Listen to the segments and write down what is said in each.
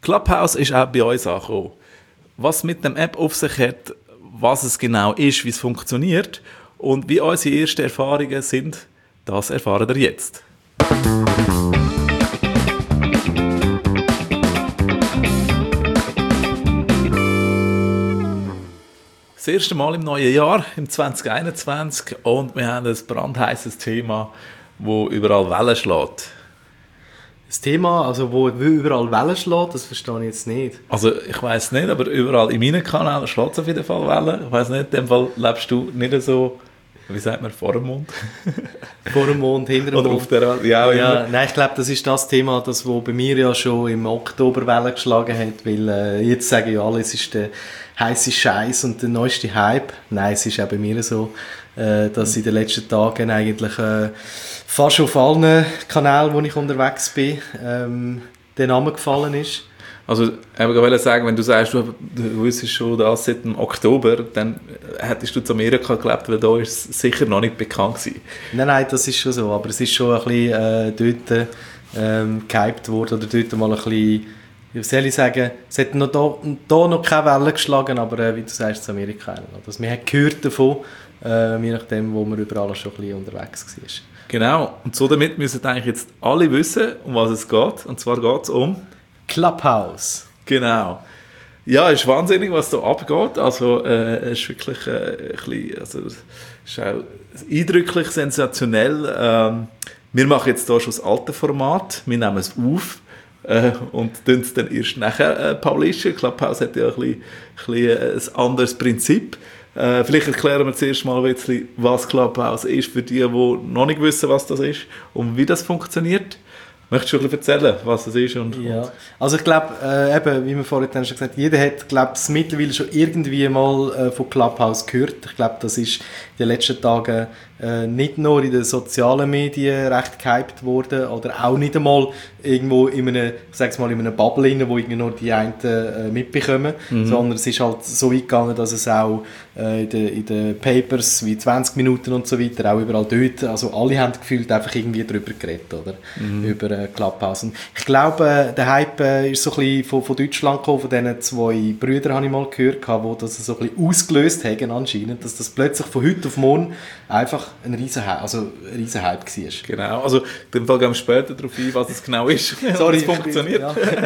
Clubhouse ist auch bei uns angekommen. Was mit der App auf sich hat, was es genau ist, wie es funktioniert und wie unsere ersten Erfahrungen sind, das erfahren ihr jetzt. Das erste Mal im neuen Jahr, im 2021, und wir haben ein brandheißes Thema, das überall Wellen schlägt. Das Thema, also wo überall Wellen schlägt, das verstehe ich jetzt nicht. Also ich weiss nicht, aber überall in meinen Kanälen schlägt es auf jeden Fall Wellen. Ich weiss nicht, in dem Fall lebst du nicht so, wie sagt man, vor dem Mond? Vor dem Mond, hinter dem Oder Mond. auf der Welt, ja. Nein, ich glaube, das ist das Thema, das wo bei mir ja schon im Oktober Wellen geschlagen hat, weil jetzt sagen ja alle, es ist der heisse Scheiß und der neueste Hype. Nein, es ist auch bei mir so, dass in den letzten Tagen eigentlich fast auf allen Kanälen, wo ich unterwegs bin, der Name gefallen ist. Also ich wollte sagen, wenn du sagst, du wüsstest schon das seit dem Oktober, dann hättest du zu Amerika gelebt, weil da ist es sicher noch nicht bekannt gewesen. Nein, das ist schon so, aber es ist schon ein bisschen dort gehypt worden, oder dort mal ein bisschen, wie soll ich sagen, es hat noch da noch keine Welle geschlagen, aber wie du sagst, zu Amerika. Also, wir haben gehört davon, je nachdem, wo man überall schon ein bisschen unterwegs war. Genau, und so damit müssen eigentlich jetzt alle wissen, um was es geht. Und zwar geht es um Clubhouse. Genau. Ja, es ist wahnsinnig, was da abgeht. Also, es ist wirklich ein bisschen, also, es ist auch eindrücklich, sensationell. Wir machen jetzt hier schon das alte Format. Wir nehmen es auf und tun es dann erst nachher publishen. Clubhouse hat ja ein anderes Prinzip. Vielleicht erklären wir zuerst mal ein bisschen, was Clubhouse ist, für die noch nicht wissen, was das ist und wie das funktioniert. Möchtest du ein bisschen erzählen, was das ist? Ja, also ich glaube, eben, wie wir vorhin schon gesagt haben, jeder hat, glaube ich, mittlerweile schon irgendwie mal von Clubhouse gehört. Ich glaube, das ist in den letzten Tagen nicht nur in den sozialen Medien recht gehypt worden oder auch nicht einmal irgendwo in einem, ich sag's mal, in einem Bubble rein, wo irgendwie nur die einen mitbekommen, sondern es ist halt so weit gegangen, dass es auch in den Papers wie 20 Minuten und so weiter, auch überall dort, also alle haben gefühlt einfach irgendwie drüber geredet, oder? Über Clubhouse. Und ich glaube, der Hype ist so ein bisschen von Deutschland gekommen, von diesen zwei Brüdern habe ich mal gehört, die das so ein bisschen ausgelöst haben anscheinend, dass das plötzlich von heute auf morgen einfach ein riesen Hype war. Genau, also in dem Fall gehen wir später darauf ein, was es genau ist, Sorry, wie es funktioniert.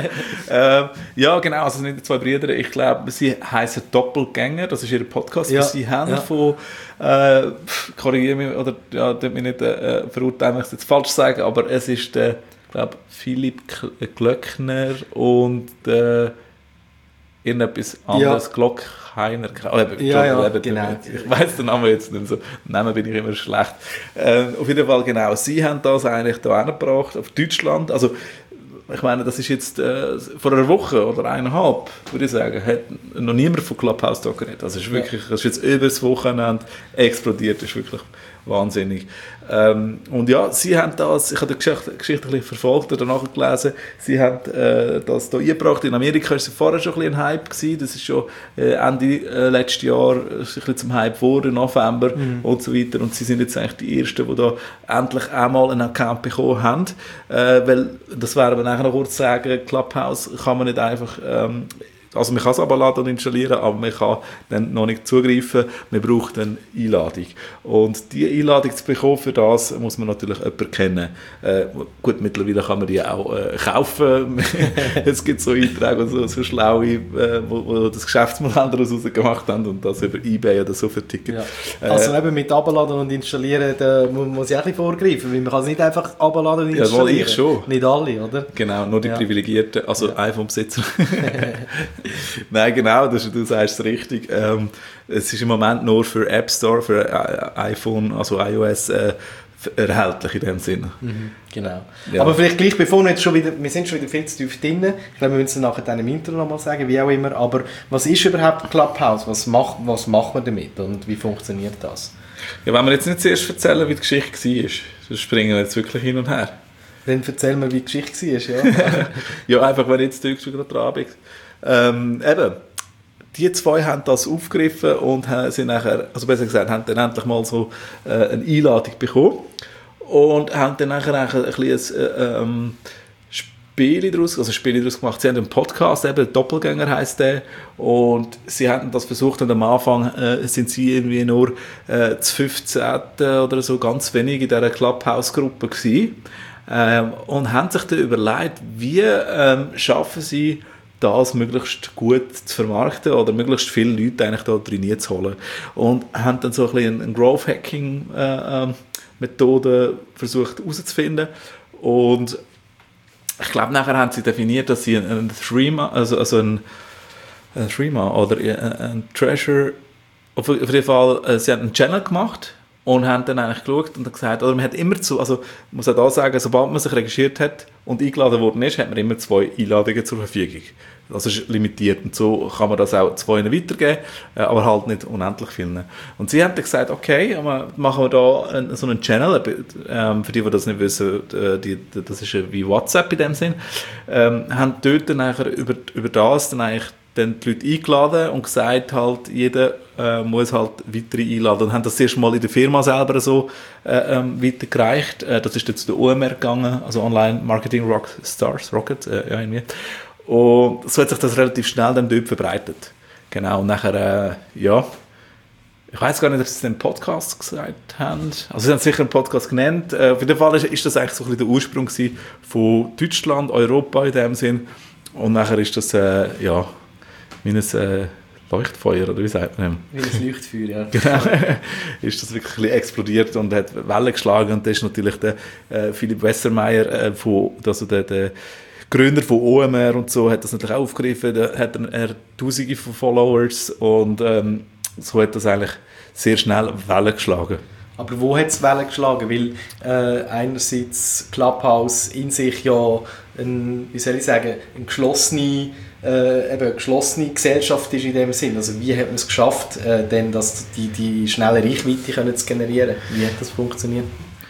Ja, genau, also es sind zwei Brüder, ich glaube, sie heißen Doppelgänger, das ist ihr Podcast, den sie haben von, korrigiere mich, oder ja, dürfen mich nicht verurteilen, wenn ich es jetzt falsch sage, aber es ist der, ich glaube, Philipp Glöckner und irgendetwas anderes, Glockheiner. Genau. Ich weiss den Namen jetzt nicht so. Den Namen bin ich immer schlecht. Auf jeden Fall, genau. Sie haben das eigentlich da hingebracht, auf Deutschland. Also, ich meine, das ist jetzt vor einer Woche oder eineinhalb, würde ich sagen, hat noch niemand von Clubhouse da geredet. Das ist wirklich, das ist jetzt über das Wochenende explodiert. Das ist wirklich wahnsinnig. Und ja, sie haben das, ich habe die Geschichte ein bisschen verfolgt oder nachgelesen, sie haben das hier eingebracht. In Amerika war es vorher schon ein bisschen ein Hype gewesen. Das ist schon Ende letzten Jahr ein bisschen zum Hype geworden, November und so weiter. Und sie sind jetzt eigentlich die Ersten, die da endlich einmal einen Account bekommen haben. Weil, das werden wir nachher noch kurz sagen, Clubhouse kann man nicht einfach also man kann es abladen und installieren, aber man kann dann noch nicht zugreifen. Man braucht eine Einladung. Und diese Einladung zu bekommen, für das muss man natürlich jemanden kennen. Gut, mittlerweile kann man die auch kaufen. Es gibt so Einträge, so schlaue, wo das Geschäftsmodell daraus gemacht haben und das über eBay oder so verticken. Ja. Also eben mit abladen und installieren, da muss ich auch ein bisschen vorgreifen, weil man kann es nicht einfach abladen und installieren. Ja, ich schon. Nicht alle, oder? Genau, nur die Privilegierten, also iPhone-Besitzer. Nein, genau, du sagst es richtig. Es ist im Moment nur für App Store, für iPhone, also iOS, erhältlich in dem Sinne. Genau. Ja. Aber vielleicht gleich, bevor wir sind schon wieder viel zu tief drin, ich glaube, wir müssen es nachher dann im Intro nochmal sagen, wie auch immer, aber was ist überhaupt Clubhouse? Was macht man damit und wie funktioniert das? Ja, wenn wir jetzt nicht zuerst erzählen, wie die Geschichte war, sonst springen wir jetzt wirklich hin und her. Dann erzähl mir, wie die Geschichte war, ja. Ja, einfach, wenn ich jetzt schon gerade dran bin. Eben, die zwei haben das aufgegriffen und sind nachher, also besser gesagt, haben dann endlich mal so eine Einladung bekommen und haben dann nachher ein bisschen Spiele daraus gemacht. Sie haben einen Podcast, eben Doppelgänger heisst der, und sie haben das versucht, und am Anfang sind sie irgendwie nur das 15. oder so, ganz wenig in dieser Clubhouse-Gruppe gewesen, und haben sich dann überlegt, wie schaffen sie das möglichst gut zu vermarkten oder möglichst viele Leute eigentlich da drin zu holen. Und haben dann so ein bisschen eine Growth-Hacking-Methode versucht herauszufinden. Und ich glaube, nachher haben sie definiert, dass sie ein Threema, also ein Threema oder ein Treasure, auf jeden Fall, sie haben einen Channel gemacht und haben dann eigentlich geschaut und gesagt, oder man hat immer also man muss auch da sagen, sobald man sich registriert hat und eingeladen worden ist, hat man immer 2 Einladungen zur Verfügung. Das ist limitiert und so kann man das auch 2 weitergeben, aber halt nicht unendlich vielen. Und sie haben dann gesagt, okay, machen wir da so einen Channel, für die das nicht wissen, das ist wie WhatsApp in dem Sinn, haben dort dann nachher über das dann eigentlich dann die Leute eingeladen und gesagt, halt, jeder muss halt weitere einladen. Und haben das erst mal in der Firma selber so weitergereicht. Das ist dann zu der OMR gegangen, also Online Marketing Rocket, ja, irgendwie. Und so hat sich das relativ schnell dann dort verbreitet. Genau, und nachher, ja, ich weiß gar nicht, ob sie es in einem Podcast gesagt haben. Also sie haben sicher einen Podcast genannt. Auf jeden Fall ist das eigentlich so ein bisschen der Ursprung von Deutschland, Europa in dem Sinn. Und nachher ist das, ja, wie ein Leuchtfeuer, oder wie sagt man? Wie ein Leuchtfeuer, ja. Genau, ist das wirklich ein bisschen explodiert und hat Wellen geschlagen. Und das ist natürlich der Philipp Wessermeier, also der Gründer von OMR und so, hat das natürlich auch aufgegriffen. Da hat er Tausende von Followers und so hat das eigentlich sehr schnell Wellen geschlagen. Aber wo hat es Wellen geschlagen? Weil einerseits Clubhouse in sich ja eine geschlossene Gesellschaft ist in dem Sinn. Also wie hat man es geschafft, denn dass die schnelle Reichweite zu generieren? Wie hat das funktioniert?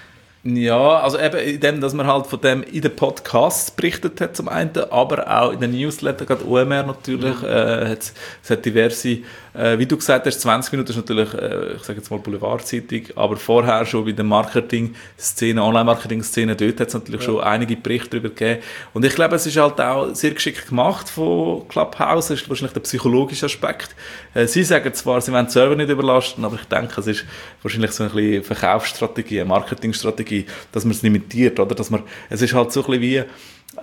Ja, also eben in dem, dass man halt von dem in den Podcasts berichtet hat zum einen, aber auch in den Newsletter, gerade OMR natürlich, es hat diverse, wie du gesagt hast, 20 Minuten ist natürlich, ich sage jetzt mal Boulevardzeitung, aber vorher schon bei der Marketing-Szene, Online-Marketing-Szene, dort hat es natürlich schon einige Berichte darüber gegeben. Und ich glaube, es ist halt auch sehr geschickt gemacht von Clubhouse, das ist wahrscheinlich der psychologische Aspekt. Sie sagen zwar, sie wollen den Server nicht überlasten, aber ich denke, es ist wahrscheinlich so ein bisschen Verkaufsstrategie, eine Marketingstrategie, dass man es limitiert, oder? Es ist halt so ein bisschen wie,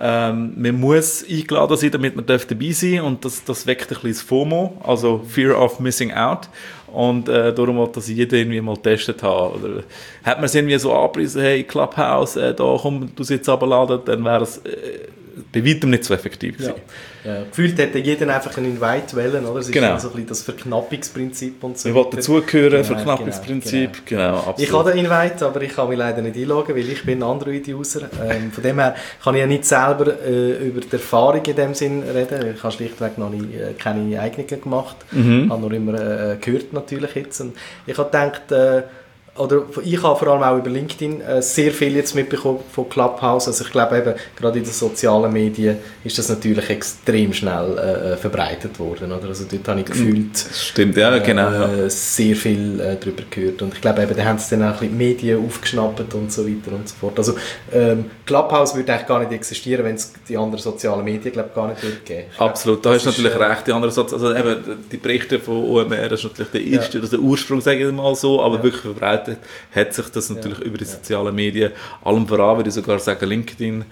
man muss eingeladen sein, damit man dabei sein darf, und das weckt ein bisschen das FOMO, also Fear of Missing Out, und darum wollte das jeder irgendwie mal getestet haben. Oder hat man es irgendwie so angepriesen, hey, Clubhouse, da komm, du sitzt runterladen, dann wäre es bei weitem nicht so effektiv gewesen. Ja. Gefühlt hätte jeder einfach einen Invite wählen, oder? Es ist genau. So ein bisschen das Verknappungsprinzip und so. Wir wollten dazugehören, Verknappungsprinzip, genau absolut. Ich habe den Invite, aber ich kann mich leider nicht einloggen, weil ich bin Android-User. Von dem her kann ich ja nicht selber über die Erfahrung in dem Sinn reden. Ich habe schlichtweg noch nie, keine eigenen gemacht. Ich habe nur immer gehört natürlich jetzt. Und ich habe gedacht, ich habe vor allem auch über LinkedIn sehr viel jetzt mitbekommen von Clubhouse. Also ich glaube eben, gerade in den sozialen Medien ist das natürlich extrem schnell verbreitet worden. Oder? Also dort habe ich gefühlt stimmt, ja, genau, sehr viel darüber gehört. Und ich glaube eben, da haben sie dann auch ein bisschen Medien aufgeschnappt und so weiter und so fort. Also Clubhouse würde eigentlich gar nicht existieren, wenn es die anderen sozialen Medien gar nicht würde geben. Absolut, da hast du natürlich recht. Die anderen also eben die Berichte von OMR, das ist natürlich der erste, der Ursprung, sage ich mal so, aber wirklich verbreitet hat sich das natürlich über die sozialen Medien, allem voran würde ich sogar sagen LinkedIn,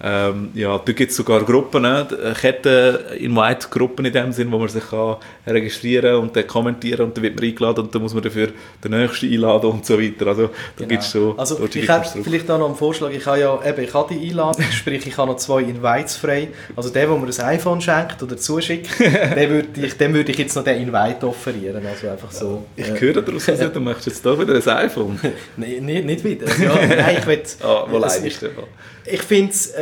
da gibt es sogar Gruppen, Ketten-Invite-Gruppen in dem Sinn, wo man sich kann registrieren und dann kommentieren und dann wird man eingeladen und dann muss man dafür den Nächsten einladen und so weiter. Also da gibt es schon... Also ich habe vielleicht auch noch einen Vorschlag, ich habe die Einladung, sprich ich habe noch 2 Invites frei, also der mir ein iPhone schenkt oder zuschickt, dem würde ich jetzt noch den Invite offerieren, also einfach so. Ich höre daraus, du möchtest jetzt da wieder ein iPhone. Nein, nicht wieder. Ja, nein, ich will... wo leidest du? Ich finde es...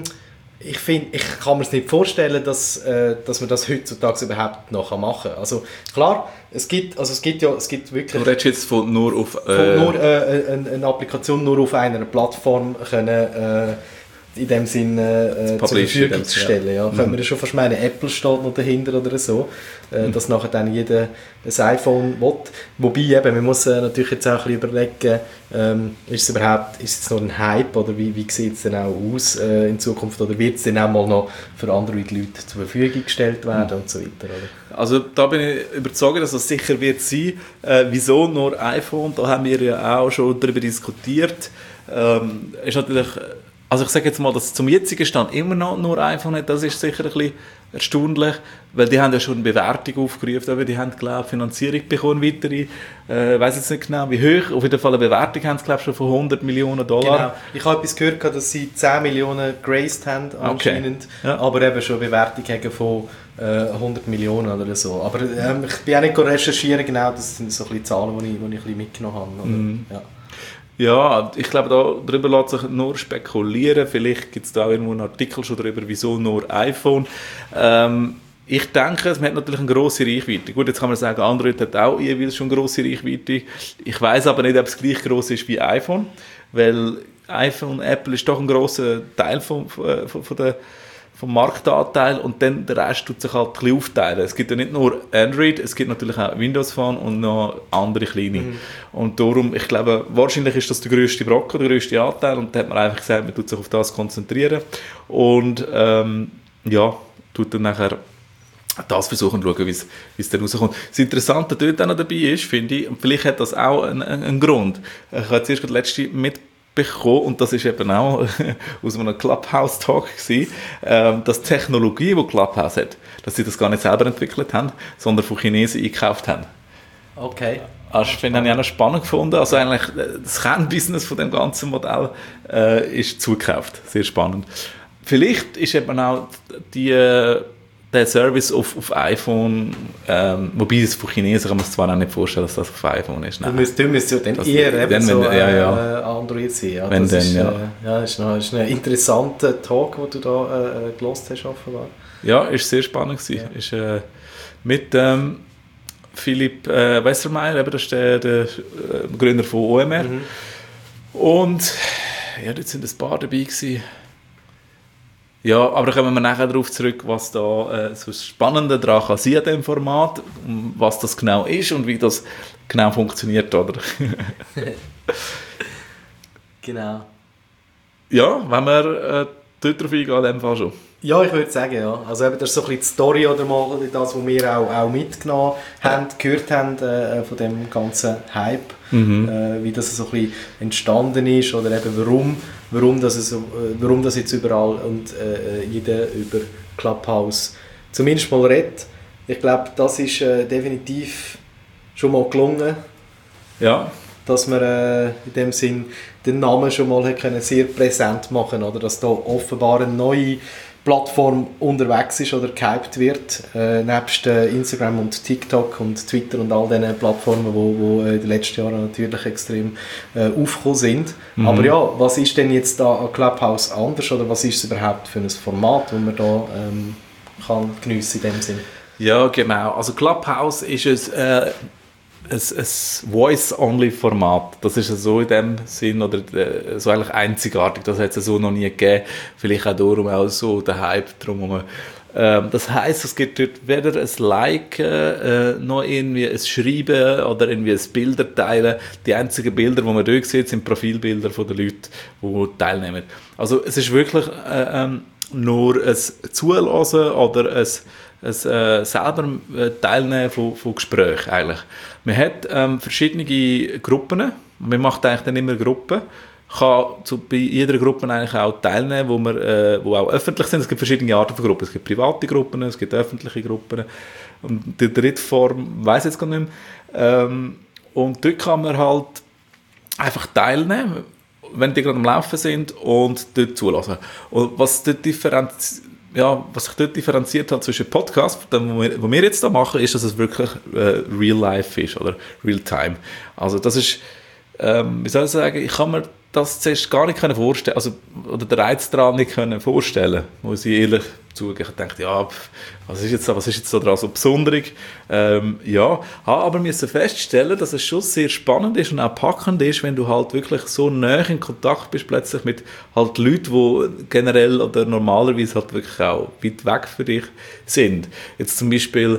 ich kann mir es nicht vorstellen, dass man das heutzutage überhaupt noch machen kann. Also klar, es gibt wirklich... Du redest jetzt von nur auf... eine Applikation nur auf einer Plattform können in dem Sinn zur Verfügung zu stellen. Ja. Könnte man ja schon fast meinen, Apple steht noch dahinter oder so, dass nachher dann jeder ein iPhone will. Wobei eben, man muss natürlich jetzt auch ein bisschen überlegen, ist es jetzt noch ein Hype oder wie sieht es denn auch aus in Zukunft, oder wird es dann auch mal noch für Android-Leute zur Verfügung gestellt werden und so weiter, oder? Also da bin ich überzeugt, dass es sicher wird sein. Wieso nur iPhone? Da haben wir ja auch schon darüber diskutiert. Ist natürlich, also ich sage jetzt mal, dass zum jetzigen Stand immer noch nur iPhone hat, das ist sicher ein bisschen erstaunlich, weil die haben ja schon eine Bewertung aufgerufen, aber die haben, glaube ich, Finanzierung bekommen, weitere, ich weiss jetzt nicht genau wie hoch, auf jeden Fall eine Bewertung haben sie, glaube ich, schon von $100 Millionen. Genau. Ich habe etwas gehört, dass sie 10 Millionen geraced haben anscheinend, okay. Ja. Aber eben schon eine Bewertung haben von 100 Millionen oder so. Aber ich bin auch nicht recherchieren, genau, das sind so ein bisschen Zahlen, die ich ein bisschen mitgenommen habe. Oder? Ja. Ja, ich glaube, darüber lässt sich nur spekulieren. Vielleicht gibt es da auch irgendwo einen Artikel schon darüber, wieso nur iPhone. Ich denke, es hat natürlich eine grosse Reichweite. Gut, jetzt kann man sagen, Android hat auch jeweils schon eine grosse Reichweite. Ich weiss aber nicht, ob es gleich gross ist wie iPhone, weil iPhone, Apple ist doch ein grosser Teil vom Marktanteil, und dann der Rest tut sich halt ein bisschen aufteilen. Es gibt ja nicht nur Android, es gibt natürlich auch Windows Phone und noch andere kleine. Und darum, ich glaube, wahrscheinlich ist das der grösste Brocken, der grösste Anteil, und da hat man einfach gesagt, man tut sich auf das konzentrieren und tut dann nachher das versuchen zu schauen, wie es dann rauskommt. Das Interessante dort auch noch dabei ist, finde ich, und vielleicht hat das auch einen Grund. Ich habe zuerst letzte mitbekommen, und das ist eben auch aus einem Clubhouse-Talk gewesen, dass die Technologie, die Clubhouse hat, dass sie das gar nicht selber entwickelt haben, sondern von Chinesen eingekauft haben. Okay. Also ich finde, habe ich auch noch spannend gefunden. Also eigentlich das Kernbusiness von dem ganzen Modell ist zugekauft. Sehr spannend. Vielleicht ist eben auch der Service auf iPhone, wobei es von Chinesen kann man sich zwar auch nicht vorstellen, dass das auf iPhone ist. Du müsstest ja dann eher eben so Android sein. Ja, wenn das dann, ist ein interessanter Talk, den du da gehört hast, offenbar. Ja, ist sehr spannend gewesen. Ja. Ist mit Philipp Wessermeier, das ist der Gründer von OMR. Und ja, dort sind ein paar dabei gewesen. Ja, aber kommen wir nachher darauf zurück, was da so das Spannende daran kann sein an diesem Format, was das genau ist und wie das genau funktioniert, oder? Genau. Ja, wenn wir dort drauf eingehen, in dem Fall schon. Ja, ich würde sagen, ja. Also eben, das ist so ein bisschen die Story oder mal das, was wir auch mitgenommen haben, gehört haben von dem ganzen Hype, wie das so ein bisschen entstanden ist oder eben warum das jetzt überall und jeder über Clubhouse zumindest mal redet. Ich glaube, das ist definitiv schon mal gelungen. Ja. Dass wir in dem Sinn den Namen schon mal können sehr präsent machen, oder dass da offenbar eine neue Plattform unterwegs ist oder gehypt wird, nebst Instagram und TikTok und Twitter und all diesen Plattformen, die in den letzten Jahren natürlich extrem aufgekommen sind. Aber ja, was ist denn jetzt da an Clubhouse anders, oder was ist es überhaupt für ein Format, das man da kann geniessen in dem Sinn? Ja, genau. Also Clubhouse ist ein Voice-Only-Format. Das ist so in dem Sinn, oder so eigentlich einzigartig. Das hat es so noch nie gegeben. Vielleicht auch darum auch so der Hype drum. Das heisst, es gibt dort weder ein Like, noch irgendwie ein Schreiben oder irgendwie ein Bilder teilen. Die einzigen Bilder, die man dort sieht, sind Profilbilder von den Leuten, die teilnehmen. Also es ist wirklich nur ein Zuhören oder ein selber teilnehmen von Gesprächen eigentlich. Man hat verschiedene Gruppen, man macht eigentlich dann immer Gruppen, kann bei jeder Gruppe eigentlich auch teilnehmen, wo auch öffentlich sind. Es gibt verschiedene Arten von Gruppen, es gibt private Gruppen, es gibt öffentliche Gruppen und die dritte Form weiss ich jetzt gar nicht mehr. Und dort kann man halt einfach teilnehmen, wenn die gerade am Laufen sind und dort zulassen. Und was sich dort differenziert hat zwischen Podcast, was wir jetzt da machen, ist, dass es wirklich real life ist oder real time. Also das ist, wie soll ich sagen, ich kann mir das zuerst gar nicht vorstellen, also, oder den Reiz daran nicht vorstellen, muss ich ehrlich zugeben. Ich dachte, ja, was ist jetzt so daran so besonderig? Ja, habe aber müssen feststellen, dass es schon sehr spannend ist und auch packend ist, wenn du halt wirklich so nah in Kontakt bist plötzlich mit halt Leuten, die generell oder normalerweise halt wirklich auch weit weg für dich sind. Jetzt zum Beispiel,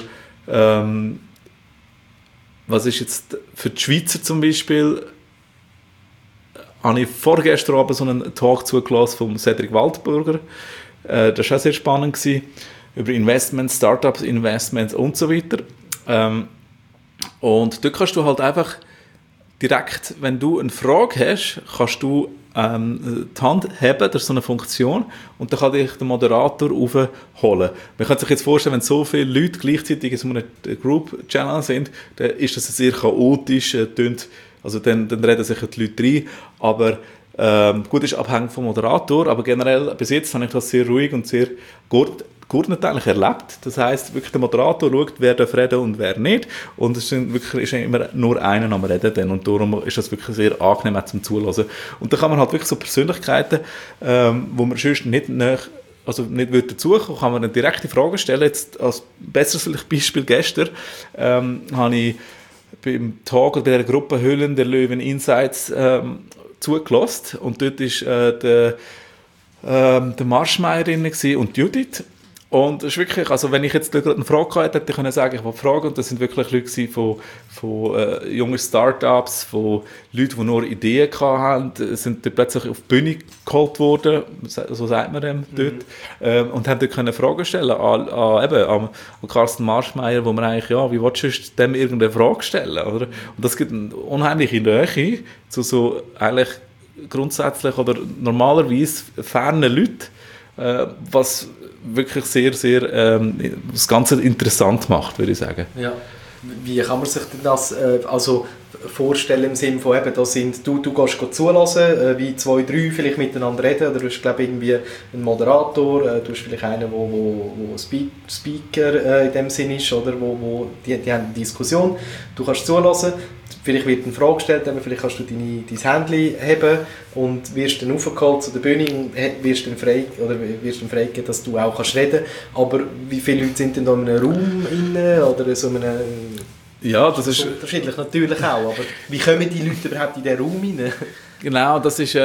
was ist jetzt für die Schweizer zum Beispiel, habe ich vorgestern Abend so einen Talk zugelassen von Cedric Waldburger. Das war auch sehr spannend gewesen, über Investments, Startups, Investments und so weiter. Und dort kannst du halt einfach direkt, wenn du eine Frage hast, kannst du die Hand heben, das ist so eine Funktion, und dann kann dich der Moderator aufholen. Man kann sich jetzt vorstellen, wenn so viele Leute gleichzeitig in so einem Group-Channel sind, dann ist das sehr chaotisch, also dann reden sich die Leute rein, aber gut, ist abhängig vom Moderator, aber generell bis jetzt habe ich das sehr ruhig und sehr geordnet eigentlich erlebt. Das heisst, wirklich der Moderator schaut, wer darf reden und wer nicht, und es ist immer nur einer am Reden dann, und darum ist das wirklich sehr angenehm zum Zuhören. Und da kann man halt wirklich so Persönlichkeiten, wo man sonst nicht würde dazukommen, kann man eine direkte Frage stellen. Jetzt als besseres Beispiel gestern habe ich beim Talk oder bei der Gruppe Höhlen der Löwen Insights zugelassen, und dort war der Marschmeier drin und Judith. Und es ist wirklich, also wenn ich jetzt gerade eine Frage hatte, hätte ich können sagen, ich wollte fragen, und das sind wirklich Leute von jungen Startups, von Leuten, die nur Ideen hatten, sind dort plötzlich auf die Bühne geholt worden, so sagt man dem dort, und haben dort können Fragen stellen an Carsten Marschmeier, wo man eigentlich, ja, wie willst du dem irgendeine Frage stellen, oder? Und das gibt eine unheimliche Nähe zu so eigentlich grundsätzlich oder normalerweise fernen Leuten, was wirklich sehr, sehr das Ganze interessant macht, würde ich sagen. Ja. Wie kann man sich denn das vorstellen im Sinne von, eben, du gehst zulassen, wie 2, 3 vielleicht miteinander reden, oder du hast, glaube ich, irgendwie einen Moderator, du hast vielleicht einen, der Speaker in dem Sinn ist, oder die haben eine Diskussion, du kannst zulassen, vielleicht wird eine Frage gestellt, vielleicht kannst du dein Handy heben und wirst dann aufgeholt zu der Bühne und wirst dann freigegeben, dass du auch kannst reden. Aber wie viele Leute sind denn da in einem Raum inne oder so einem... Ja, das ist unterschiedlich natürlich auch, aber wie kommen die Leute überhaupt in diesen Raum rein? Genau, das ist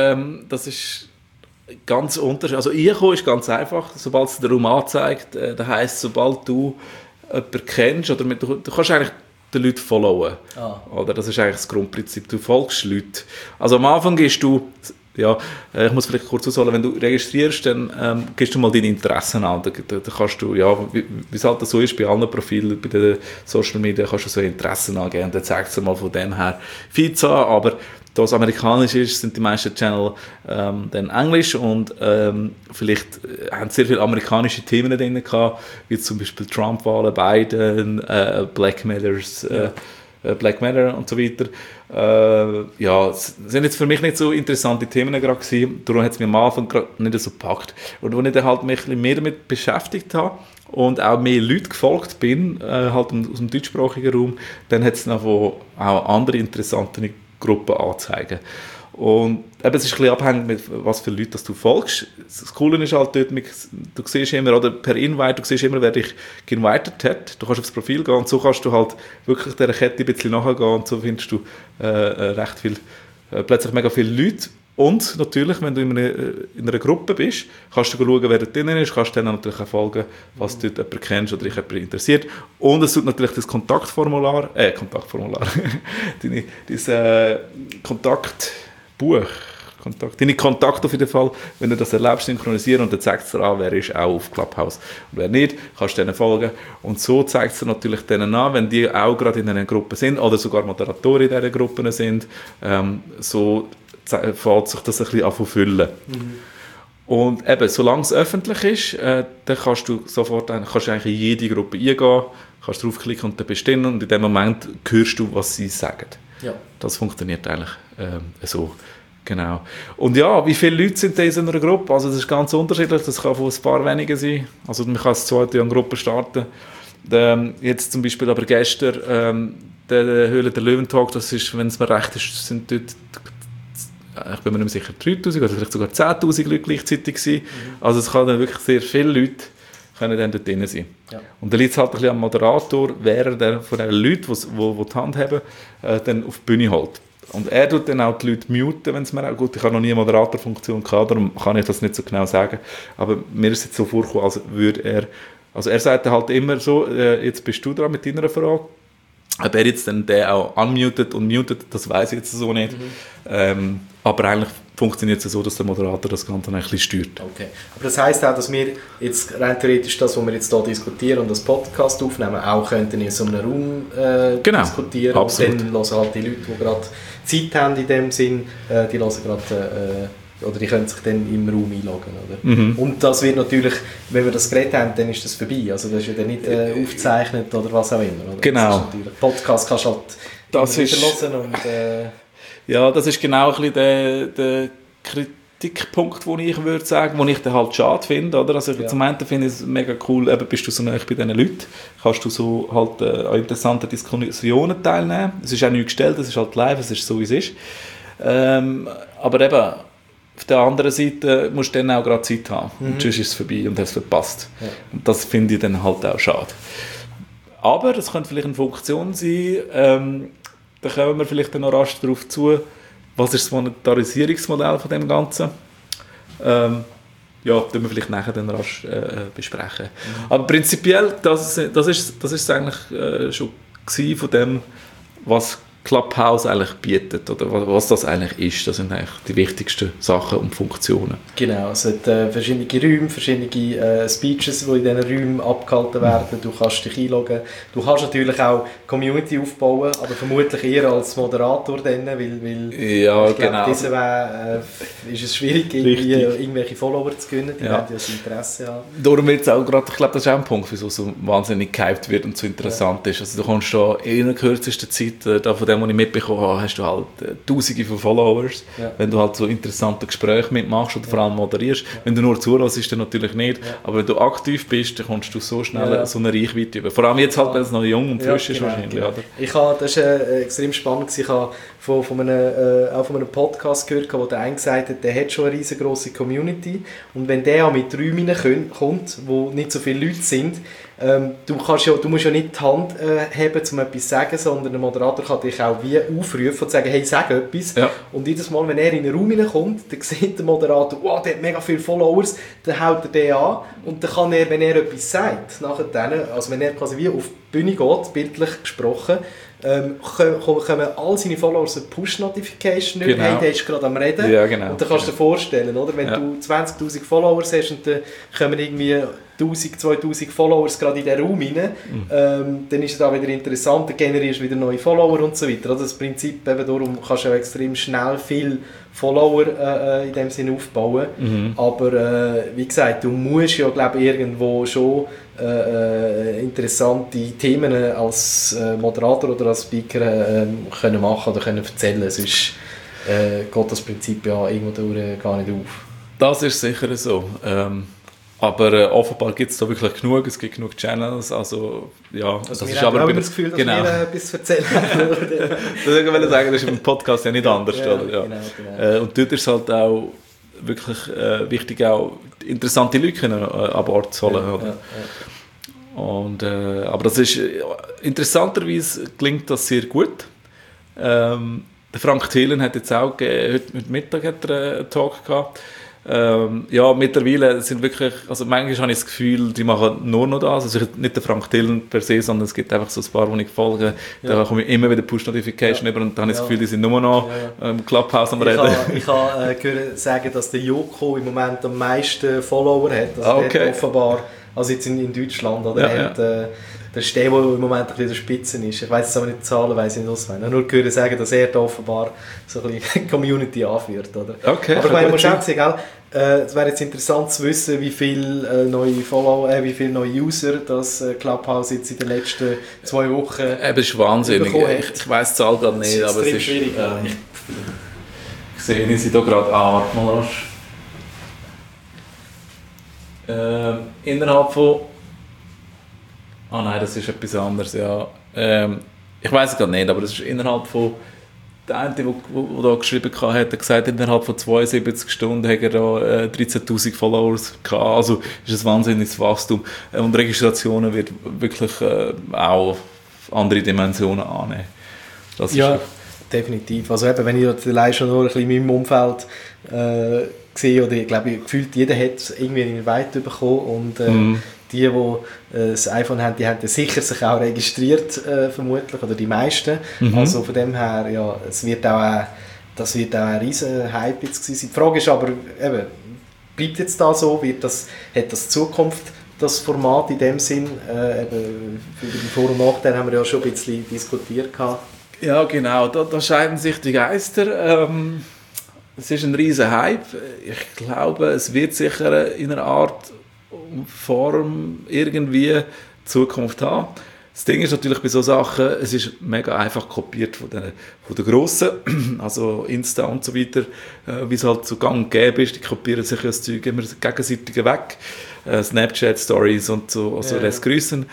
ganz unterschiedlich. Also reinkommen ist ganz einfach, sobald es den Raum anzeigt. Das heisst, sobald du jemanden kennst, oder du kannst eigentlich den Leuten followen. Oder das ist eigentlich das Grundprinzip. Du folgst Leuten. Also am Anfang gehst du, ja, ich muss vielleicht kurz ausholen, wenn du registrierst, dann gibst du mal deine Interessen an. Da kannst du, ja, wie es halt so ist bei allen Profilen, bei den Social Media, kannst du so Interessen angeben. Und dann zeigt es mal von dem her Feeds an, aber da es amerikanisch ist, sind die meisten Channel dann Englisch, und vielleicht haben sehr viele amerikanische Themen drin gehabt, wie zum Beispiel Trump-Wahlen, Biden, Black Matter und so weiter. Ja, es sind jetzt für mich nicht so interessante Themen gerade gewesen, darum hat es mich am Anfang gerade nicht so gepackt. Und als ich dann halt mich mehr damit beschäftigt habe und auch mehr Leute gefolgt bin, halt aus dem deutschsprachigen Raum, dann hat es noch auch andere interessante Gruppen anzeigen. Und eben, es ist ein bisschen abhängig, mit was für Leute du folgst. Das Coole ist halt dort, du siehst immer, oder per Invite, du siehst immer, wer dich geinvited hat. Du kannst aufs Profil gehen und so kannst du halt wirklich dieser Kette ein bisschen nachgehen, und so findest du recht viel, plötzlich mega viele Leute. Und natürlich, wenn du in einer Gruppe bist, kannst du schauen, wer da drin ist, kannst dann natürlich auch folgen, was du dort jemanden kennst oder dich jemand interessiert. Und es tut natürlich das Kontaktformular, dein Kontaktbuch, deine Kontakte auf jeden Fall, wenn du das erlebst, synchronisieren, und dann zeigt es dir an, wer ist auch auf Clubhouse und wer nicht, kannst du denen folgen. Und so zeigt es dir natürlich denen an, wenn die auch gerade in einer Gruppe sind oder sogar Moderatoren in dieser Gruppen sind, so fällt sich das ein bisschen an zu füllen. Und eben, solange es öffentlich ist, dann kannst du eigentlich in jede Gruppe eingehen, kannst draufklicken und dann bist du drin, und in dem Moment hörst du, was sie sagen. Ja. Das funktioniert eigentlich so. Genau. Und ja, wie viele Leute sind in einer Gruppe? Also das ist ganz unterschiedlich, das kann von ein paar wenigen sein. Also man kann es 2 eine Gruppe starten. Jetzt zum Beispiel aber gestern, der Höhle der Löwen-Talk, das ist, wenn es mir recht ist, sind dort, ich bin mir nicht mehr sicher, 3'000 oder vielleicht sogar 10'000 Leute gleichzeitig gewesen. Also es kann dann wirklich sehr viele Leute können dann dort drin sein. Ja. Und dann liegt es halt ein bisschen am Moderator, wer der von den Leuten, die die Hand haben, dann auf die Bühne holt. Und er tut dann auch die Leute muten, wenn es mir auch gut, ich habe noch nie eine Moderatorfunktion gehabt, darum kann ich das nicht so genau sagen, aber mir ist es jetzt so vorgekommen, als würde er, also er sagt halt immer so, jetzt bist du dran mit deiner Frage, ob er jetzt dann den auch unmutet und mutet, das weiß ich jetzt so nicht, aber eigentlich funktioniert es so, dass der Moderator das Ganze ein bisschen steuert. Okay. Aber das heisst auch, dass wir jetzt rein theoretisch das, was wir jetzt hier diskutieren und das Podcast aufnehmen, auch könnten in so einem Raum diskutieren. Absolut. Und dann hören halt die Leute, die gerade Zeit haben in dem Sinn, die hören gerade, oder die können sich dann im Raum einloggen. Oder? Und das wird natürlich, wenn wir das geredet haben, dann ist das vorbei. Also das ist ja dann nicht aufgezeichnet oder was auch immer. Oder? Genau. Podcast kannst du halt das ist, hören und... ja, das ist genau ein bisschen der Kritikpunkt, den ich würde sagen, den ich dann halt schade finde. Oder? Also zum einen finde ich es mega cool, eben bist du so nah bei diesen Leuten, kannst du so halt an interessanten Diskussionen teilnehmen. Es ist auch nichts gestellt, es ist halt live, es ist so, wie es ist. Aber eben, auf der anderen Seite musst du dann auch gerade Zeit haben. Und sonst ist es vorbei und hast es verpasst. Ja. Und das finde ich dann halt auch schade. Aber es könnte vielleicht eine Funktion sein, da kommen wir vielleicht noch rasch darauf zu, was ist das Monetarisierungsmodell von dem Ganzen. Ja, das wir vielleicht nachher dann rasch besprechen. Aber prinzipiell, das ist eigentlich schon gewesen von dem, was Clubhouse eigentlich bietet oder was das eigentlich ist. Das sind eigentlich die wichtigsten Sachen und Funktionen. Genau, es hat verschiedene Räume, verschiedene Speeches, die in diesen Räumen abgehalten werden. Du kannst dich einloggen. Du kannst natürlich auch Community aufbauen, aber vermutlich eher als Moderator dann, weil ja, ich glaube, diese ist es schwierig, irgendwelche Follower zu gewinnen, die werden ja das Interesse haben. Darum wird es auch gerade, ich glaube, das ist auch ein Punkt, wieso es so wahnsinnig gehypt wird und so interessant ist. Also du kommst da in der kürzesten Zeit, da von dem, was ich mitbekommen habe, hast du halt Tausende von Followers, wenn du halt so interessante Gespräche mitmachst oder vor allem moderierst. Wenn du nur zuhörst, ist dann natürlich nicht, aber wenn du aktiv bist, dann kommst du so schnell so eine Reichweite über. Vor allem jetzt halt, weil es noch jung und frisch ist wahrscheinlich. Genau. Oder? Das ist extrem spannend. Ich habe auch von einem Podcast gehört, wo der eine gesagt hat, der hat schon eine riesengroße Community und wenn der auch mit Räumen kommt, wo nicht so viele Leute sind, du musst ja nicht die Hand heben, um etwas zu sagen, sondern der Moderator kann dich auch wie aufrufen und sagen, hey, sag etwas. Ja. Und jedes Mal, wenn er in einen Raum kommt, dann sieht der Moderator, wow, der hat mega viele Followers, dann haut er den an und dann kann er, wenn er etwas sagt, nachher dann, also wenn er quasi wie auf die Bühne geht, bildlich gesprochen, kommen all seine Follower eine Push-Notification über, hey, der ist gerade am Reden. Ja, genau. Und dann kannst du dir vorstellen, oder? Wenn du 20'000 Followers hast und dann kommen irgendwie 1'000, 2'000 Followers gerade in den Raum rein, dann ist es auch wieder interessant, dann generierst du wieder neue Follower und so weiter. Also das Prinzip, eben darum kannst du ja extrem schnell viel Follower in dem Sinne aufbauen. Aber wie gesagt, du musst ja, glaube ich, irgendwo schon interessante Themen als Moderator oder als Speaker können machen oder können erzählen. Sonst geht das Prinzip ja irgendwo durch gar nicht auf. Das ist sicher so. Aber offenbar gibt es da wirklich genug, es gibt genug Channels, also ja. Also das ist aber auch das Gefühl, dass wir etwas erzählen. Das wollte ich sagen, das ist im Podcast ja nicht anders. Ja, oder? Ja. Genau. Und dort ist es halt auch wirklich wichtig, auch interessante Leute an Bord zu holen. Oder? Und, aber das ist, interessanterweise klingt das sehr gut. Der Frank Thelen hat jetzt auch heute Mittag einen Talk gehabt. Ja, mittlerweile sind wirklich, also manchmal habe ich das Gefühl, die machen nur noch das, also nicht der Frank Thelen per se, sondern es gibt einfach so ein paar, die ich folge, da komme ich immer wieder Push-Notification über und dann habe ich das Gefühl, die sind nur noch im Clubhouse am Reden. Ich kann sagen, dass der Joko im Moment am meisten Follower hat, also der hat offenbar, also jetzt in Deutschland, oder? Der ist der im Moment ein bisschen der Spitzen ist. Ich weiss jetzt aber nicht die Zahlen, weiss ich nicht auswendig. Ich habe nur gehört sagen, dass er da offenbar so ein bisschen Community anführt. Oder? Okay, aber ich meine, man muss auch sagen, es wäre jetzt interessant zu wissen, wie viele neue Follower, wie viele neue User das Clubhouse jetzt in den letzten 2 Wochen das ist wahnsinnig. Ich weiss die Zahl gerade nicht, aber es ist schwierig. Ich sehe sie hier gerade an. Mal rasch. Innerhalb von... nein, das ist etwas anderes, ja. Ich weiss es gerade nicht, aber das ist innerhalb von der eine, der da geschrieben hat, hat gesagt, innerhalb von 72 Stunden hat er da 13'000 Followers gehabt. Also ist ein wahnsinniges Wachstum. Und Registrationen wird wirklich auch andere Dimensionen annehmen. Das ja, ist definitiv. Also eben, wenn ich allein schon nur ein bisschen in meinem Umfeld sehe, oder ich glaube, gefühlt jeder hat es irgendwie in den Weit bekommen und die das iPhone haben, die haben sicher sich auch registriert, vermutlich, oder die meisten. Also von dem her, ja, das wird auch ein riesen Hype jetzt gewesen. Die Frage ist aber, eben, bleibt jetzt da so? Hat das Zukunft, das Format in dem Sinn? Eben, über die Vor- und Nachteile haben wir ja schon ein bisschen diskutiert gehabt. Ja, genau, da scheiden sich die Geister. Es ist ein riesen Hype. Ich glaube, es wird sicher in einer Art Form irgendwie Zukunft haben. Das Ding ist natürlich bei solchen Sachen, es ist mega einfach kopiert von den Grossen, also Insta und so weiter, wie es halt so gang und gäbe ist, die kopieren sich das Zeug immer gegenseitig weg, Snapchat-Stories und so, also das Grüßen.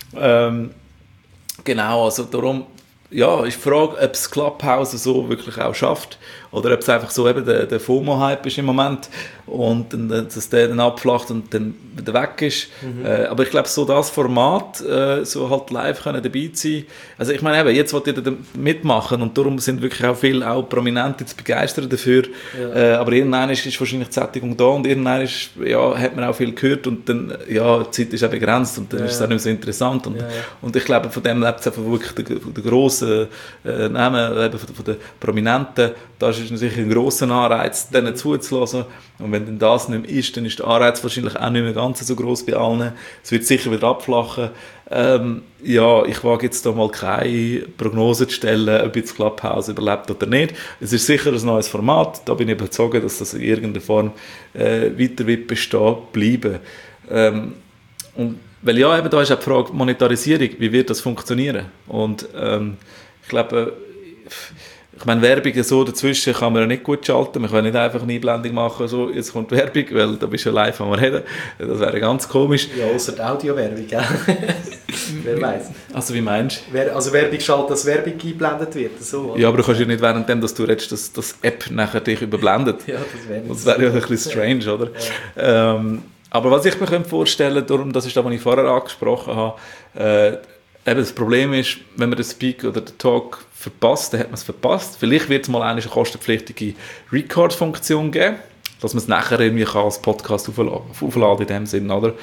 Genau, also darum, ja, ich frage, ob es Clubhouse so wirklich auch schafft oder ob es einfach so eben der FOMO-Hype ist im Moment und dann, dass der dann abflacht und dann wieder weg ist. Aber ich glaube, so das Format, so halt live können dabei sein. Also ich meine eben, jetzt wollt ihr da mitmachen und darum sind wirklich auch viele auch Prominente zu begeistern dafür. Ja. Aber irgendwann ist wahrscheinlich die Sättigung da und irgendwann hat man auch viel gehört und dann, ja, die Zeit ist auch begrenzt und dann ist es auch nicht so interessant. Und ich glaube, von dem lebt es einfach wirklich der grossen Namen, eben von den Prominenten, da ist sicher ein grosser Anreiz, denen zuzulassen. Und wenn dann das nicht mehr ist, dann ist der Anreiz wahrscheinlich auch nicht mehr ganz so gross bei allen. Es wird sicher wieder abflachen. Ja, ich wage jetzt da mal keine Prognose zu stellen, ob jetzt Clubhouse überlebt oder nicht. Es ist sicher ein neues Format, da bin ich überzeugt, dass das in irgendeiner Form weiter wird bestehen bleiben. Und weil ja, eben da ist auch die Frage Monetarisierung, wie wird das funktionieren? Und ich glaube, ich meine, Werbung so dazwischen kann man ja nicht gut schalten. Man kann nicht einfach eine Einblendung machen, so, jetzt kommt Werbung, weil da bist du ja live am Reden. Das wäre ganz komisch. Ja, außer die Audio-Werbung, gell? Wer weiß. Also wie meinst du? Also Werbung schaltet, dass Werbung eingeblendet wird, so, oder? Ja, aber du kannst ja nicht währenddem, dass du redest, dass das App nachher dich überblendet. Ja, das wäre ja ein bisschen strange, oder? Ja. Aber was ich mir vorstellen könnte, das ist das, was ich vorher angesprochen habe, eben das Problem ist, wenn man den Speak oder den Talk verpasst, dann hat man es verpasst. Vielleicht wird es mal eine kostenpflichtige Record-Funktion geben, dass man es nachher irgendwie als Podcast aufladen in dem Sinn, oder?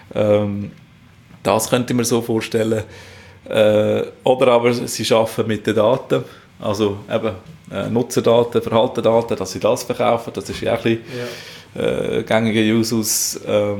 Das könnte ich mir so vorstellen. Oder aber sie arbeiten mit den Daten, also eben Nutzerdaten, Verhaltendaten, dass sie das verkaufen, das ist ja ein bisschen gängige Usus.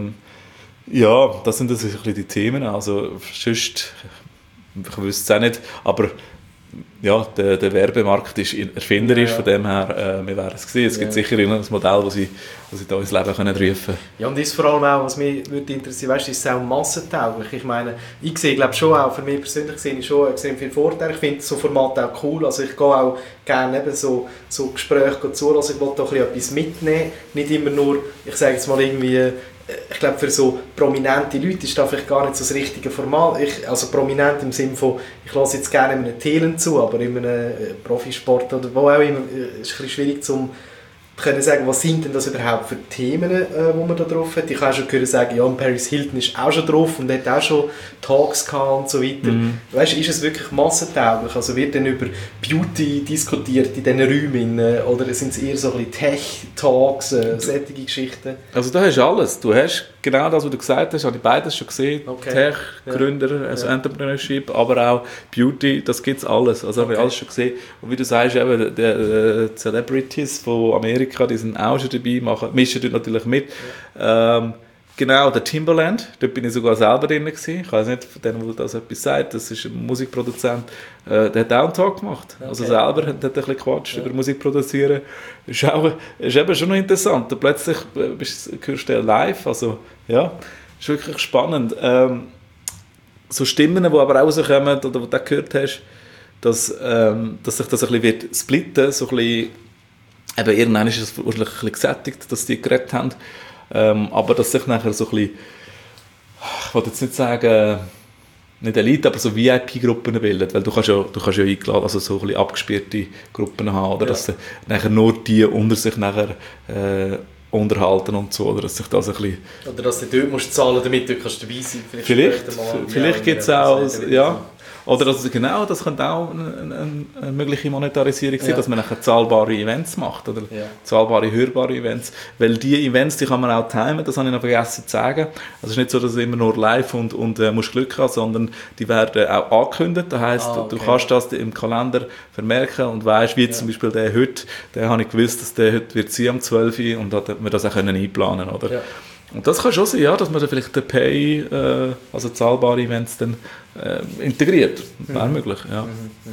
Ja, das sind also ein bisschen die Themen, also sonst, ich wüsste es auch nicht, aber ja, der Werbemarkt ist erfinderisch, von dem her, wir werden es sehen. Es gibt sicher ein Modell, das sie da ins Leben rufen können. Ja, und ist vor allem auch, was mich würde interessieren, weißt, ist es auch massentauglich? Ich meine, ich sehe, glaube schon auch, für mich persönlich sehe ich schon extrem viele Vorteile. Ich finde so Formate auch cool, also ich gehe auch gerne eben so Gespräche zulassen, ich will doch etwas mitnehmen, nicht immer nur, ich sage jetzt mal irgendwie, ich glaube, für so prominente Leute ist das vielleicht gar nicht so das richtige Format. Also prominent im Sinne von, ich lasse jetzt gerne in einem Thelen zu, aber in einem Profisport oder wo auch immer, ist ein bisschen schwierig zu können sagen, was sind denn das überhaupt für Themen, die man da drauf hat. Ich habe auch schon gehört sagen, ja, Paris Hilton ist auch schon drauf und hat auch schon Talks gehabt und so weiter. Weißt du, ist es wirklich massentauglich? Also wird dann über Beauty diskutiert in diesen Räumen oder sind es eher so ein bisschen Tech-Talks, solche Geschichten? Also da hast du alles. Du hast genau das, was du gesagt hast, habe ich beides schon gesehen. Okay. Tech, Gründer, also Entrepreneurship, aber auch Beauty, das gibt es alles. Also habe ich alles schon gesehen. Und wie du sagst, eben, die Celebrities von Amerika, die sind auch schon dabei, mischen dort natürlich mit. Ja. Genau, der Timbaland, dort bin ich sogar selber drin gewesen. Ich weiß nicht, von dem, der das etwas sagt, das ist ein Musikproduzent, der hat auch einen Talk gemacht. Okay. Also selber hat ein bisschen gequatscht über Musik produzieren. Ist eben schon noch interessant. Und plötzlich hörst du live, also ja, ist wirklich spannend. So Stimmen, die aber rauskommen, oder die du gehört hast, dass sich das ein bisschen wird splitten, so ein bisschen, eben irgendwann ist es wahrscheinlich ein bisschen gesättigt, dass die geredet haben. Aber dass sich nachher so ein bisschen, ich wollte jetzt nicht sagen, nicht Elite, aber so VIP-Gruppen bilden, weil du kannst ja eingeladen, also so ein bisschen abgesperrte Gruppen haben, oder dass nachher nur die unter sich nachher unterhalten und so, oder dass sich das ein bisschen... Oder dass du dort musst zahlen, damit du kannst dabei sein kannst. Vielleicht gibt es auch, ja... Oder das könnte auch eine mögliche Monetarisierung sein, dass man nachher zahlbare Events macht, oder zahlbare, hörbare Events. Weil die Events, die kann man auch timen, das habe ich noch vergessen zu sagen. Also es ist nicht so, dass es immer nur live und musst Glück haben, sondern die werden auch angekündigt. Das heisst, du kannst das im Kalender vermerken und weißt, wie zum Beispiel der heute, den habe ich gewusst, dass der heute wird sein am 12 Uhr und hat wir das auch einplanen können, oder? Ja. Und das kann schon sein, dass man dann vielleicht den Pay, also zahlbare Events dann integriert. Wäre möglich, ja.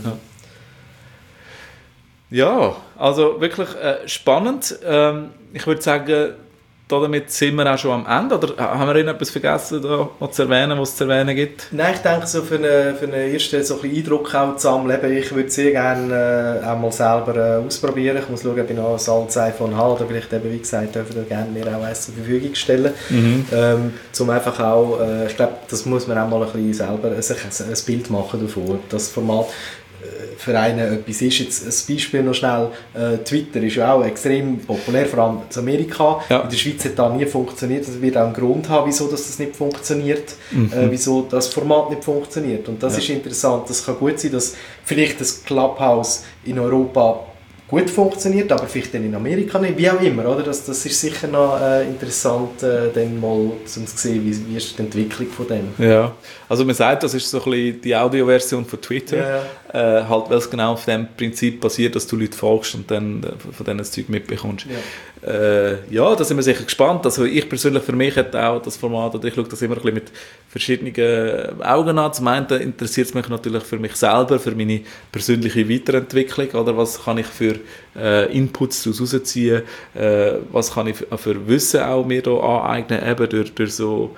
Ja, also wirklich spannend. Ich würde sagen, damit sind wir auch schon am Ende. Oder haben wir etwas vergessen, da noch zu erwähnen, was es zu erwähnen gibt? Nein, ich denke, so für einen ersten so ein bisschen Eindruck auch zu sammeln. Ich würde sehr gerne auch mal selber ausprobieren. Ich muss schauen, ob ich noch ein altes iPhone habe. Oder vielleicht eben, wie gesagt, dürfen wir gerne mir auch eins zur Verfügung stellen. Um einfach auch, ich glaube, das muss man auch mal ein bisschen selber sich ein Bild machen davon. Das Format für einen etwas ist. Jetzt ein Beispiel noch schnell, Twitter ist ja auch extrem populär, vor allem in Amerika. Ja. In der Schweiz hat das nie funktioniert. Es wird auch einen Grund haben, wieso das nicht funktioniert, wieso das Format nicht funktioniert. Und das ist interessant. Das kann gut sein, dass vielleicht das Clubhouse in Europa gut funktioniert, aber vielleicht dann in Amerika nicht, wie auch immer, oder? Das ist sicher noch interessant, dann mal zu sehen, wie ist die Entwicklung von dem. Ja, also man sagt, das ist so ein bisschen die Audioversion von Twitter, halt, weil es genau auf dem Prinzip basiert, dass du Leute folgst und dann von denen das Zeug mitbekommst. Ja, da sind wir sicher gespannt. Also ich persönlich, für mich hat auch das Format, oder ich schaue das immer ein bisschen mit verschiedenen Augen an. Zum einen interessiert es mich natürlich für mich selber, für meine persönliche Weiterentwicklung, oder was kann ich für Inputs daraus rausziehen, was kann ich für Wissen auch mir da aneignen, eben durch so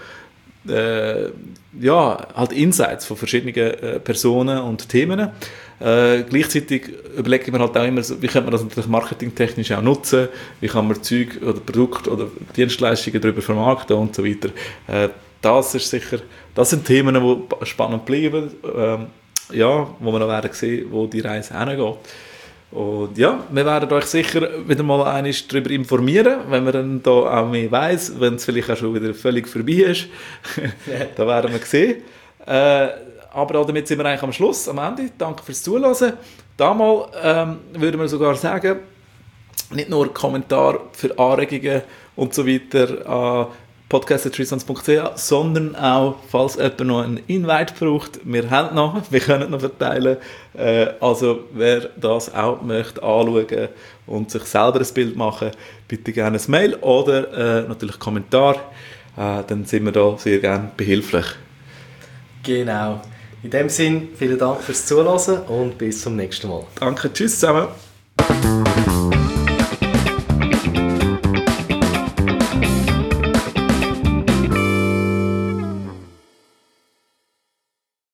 halt Insights von verschiedenen Personen und Themen. Gleichzeitig überlege ich mir halt auch immer, wie könnte man das natürlich marketingtechnisch auch nutzen, wie kann man Zeug oder Produkte oder Dienstleistungen darüber vermarkten und so weiter. Das sind Themen, die spannend bleiben, wo wir noch werden sehen, wo die Reise hingeht. Und ja, wir werden euch sicher wieder mal einmal darüber informieren, wenn wir dann da auch mehr weiss, wenn es vielleicht auch schon wieder völlig vorbei ist. Da werden wir sehen. Aber damit sind wir eigentlich am Schluss, am Ende. Danke fürs Zuhören. Damals würden wir sogar sagen, nicht nur Kommentare für Anregungen und so weiter an podcast@trisans.ch, sondern auch, falls jemand noch einen Invite braucht, wir können noch verteilen. Also wer das auch möchte anschauen und sich selber ein Bild machen, bitte gerne ein Mail oder natürlich Kommentar. Dann sind wir da sehr gerne behilflich. Genau. In dem Sinn, vielen Dank fürs Zuhören und bis zum nächsten Mal. Danke, tschüss zusammen.